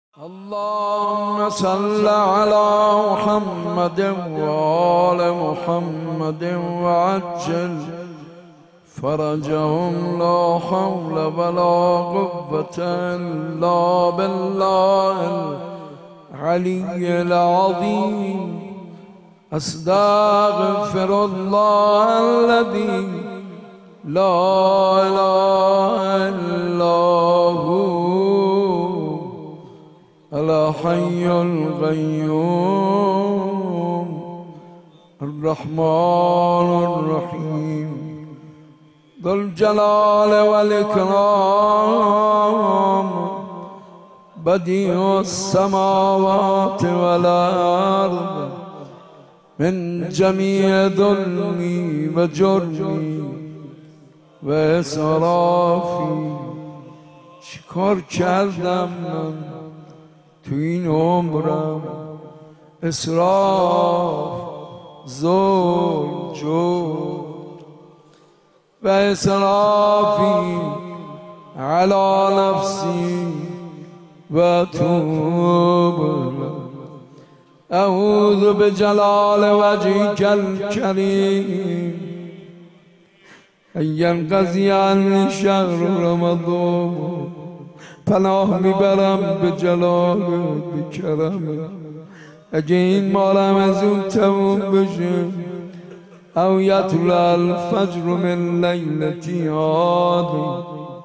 اللهم صل على محمد وآل محمد وعجل فرجهم لا حول ولا قوة إلا بالله العلي العظيم. أستغفر الله الذي لا إله إلا هو الحي القيوم الرحمن الرحيم ذو الجلال والإكرام بديع السماوات والأرض. من جميع ظلمي وجرمي وإسرافي چیکار کردم من تو این عمرم؟ اسراف، ظلم، جور و اسرافی علی نفسی و توب. اعوذ بجلال وجهک الکریم ان ینقضی عنی شهر رمضان. پناه میبرم به جلال به کرم اگه این مالم از اون تموم بشه. او یطلع الفجر من لیلتی هادی.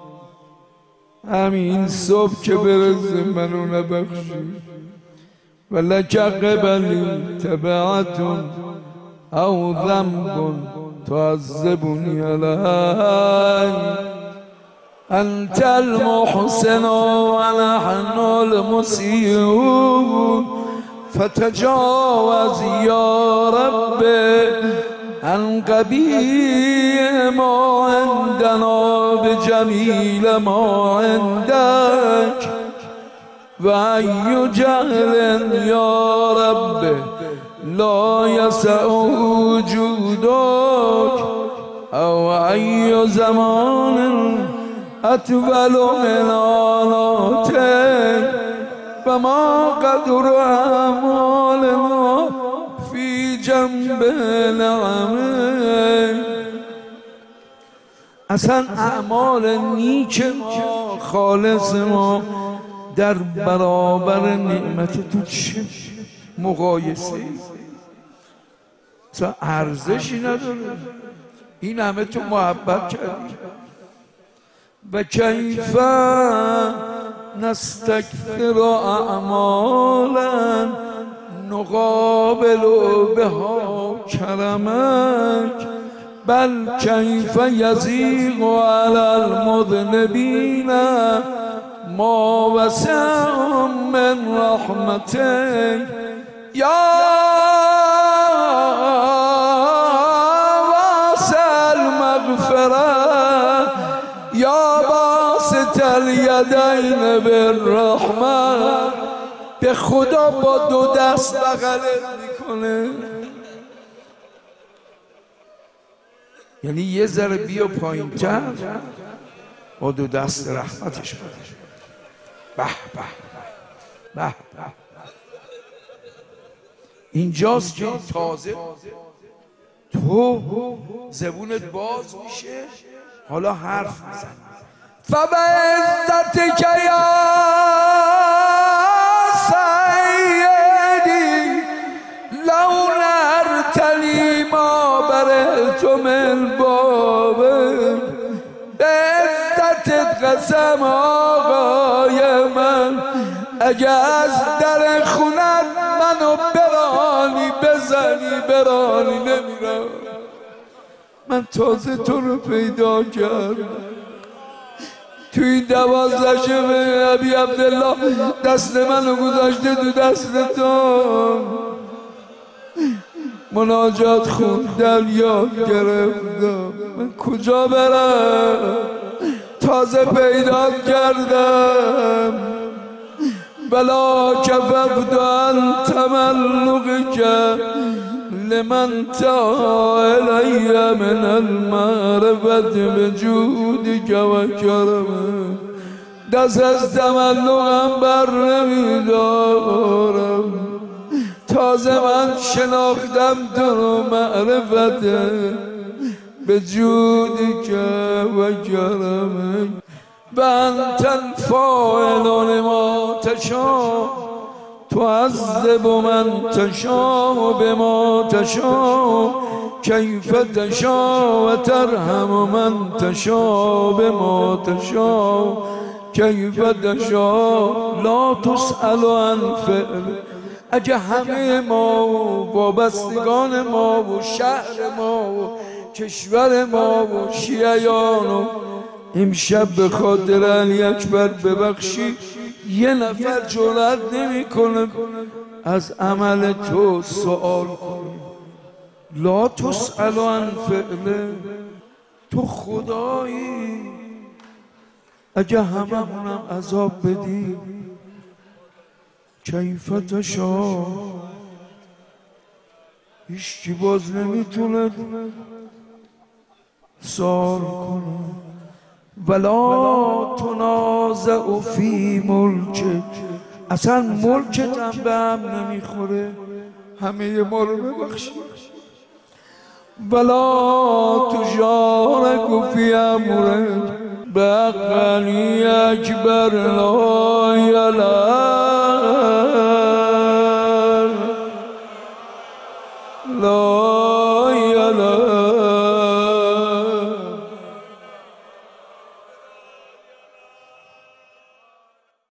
همین صبح که برسه منو نبخشی. ولک قبلی تبعتون او ذنب تعذبنی علیه. انت المحسن ونحن المسيئون فتجاوز يا رب عن قبيح ما عندنا بجميل ما عندك. وأي جهل يا رب لا يسع وجودك. أو أي زمان أطول من آناتك. فما قدر أعمالنا في جنب نعمك. اصلا اعمال نیک ما خالص ما در برابر نعمت تو چه مقایسه؟ اصلا ارزشی نداره. این همه تو محبت کردی. و کیف نستکثر اعمالا نقابل بها کرمک. بل کیف یضیق علی المذنبین ما وسعهم من رحمتک. یا واسع المغفرة یا باسط الیدین بالرحمة. به خدا با دو دست بغلت میکنه. یعنی یه ذره بیا پایین تر با دو دست رحمتش بده. به به به به. اینجاست که تازه تو زبونت باز میشه، حالا حرف میزن. فبعزتک یا سیدی لو نرتلی ما برهت من بابک. به عزتت قسم آقای من اگه از در خونت منو برانی بزنی برانی نمیرم. من تازه تو رو پیدا کردم توی 12 شب ابی عبدالله. دست منو گذاشته تو دست تو. مناجات خوندم یاد گرفتم. من کجا برم؟ تازه پیدا کردم. بلا کففت عن تملقک لمن تعالی من المعرفة بجودك و کرمک. دست از تملقم بر نمیدارم، تازه من شناختم تو رو معرفته به جودی که و کرمه بنت الفاعل ما تشاء تعذب من تشاء بما تشاء کیف تشاء و ترحم من تشاء بما تشاء کیف تشاء لا تسأل عن فعل. اگه همه ما و وابستگان ما و شهر ما و کشور ما و شیعیان امشب به خاطر علی اکبر ببخشی یه نفر جرأت نمیکنه از عمل تو سوال کنه. لا تسأل عن فعله، تو خدایی. اگه هممونم عذاب بدی کیف تشاء، هیچکی باز نمیتونه سوال کنه. ولا تنازع فی ملکک، اصلا ملکت هم به هم نمیخوره، همه ما رو ببخشی. ولا تشارک فی امرک بقلی اکبر لا یلک لا